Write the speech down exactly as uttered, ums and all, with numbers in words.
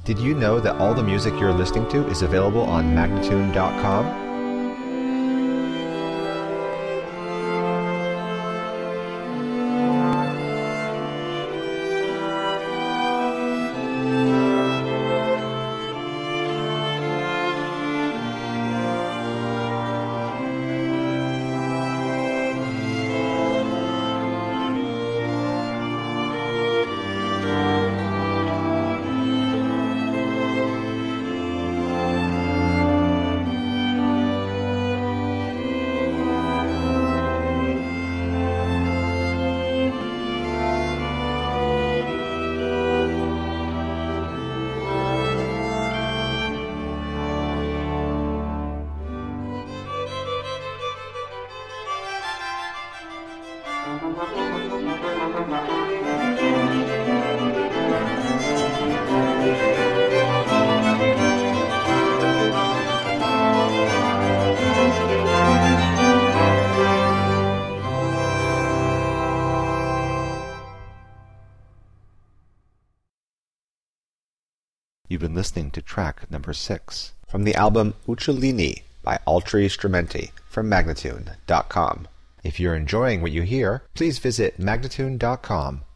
Did you know that all the music you're listening to is available on Magnatune dot com? You've been listening to track number six from the album Uccellini by Altri Strumenti from Magnatune dot com. If you're enjoying what you hear, please visit Magnatune dot com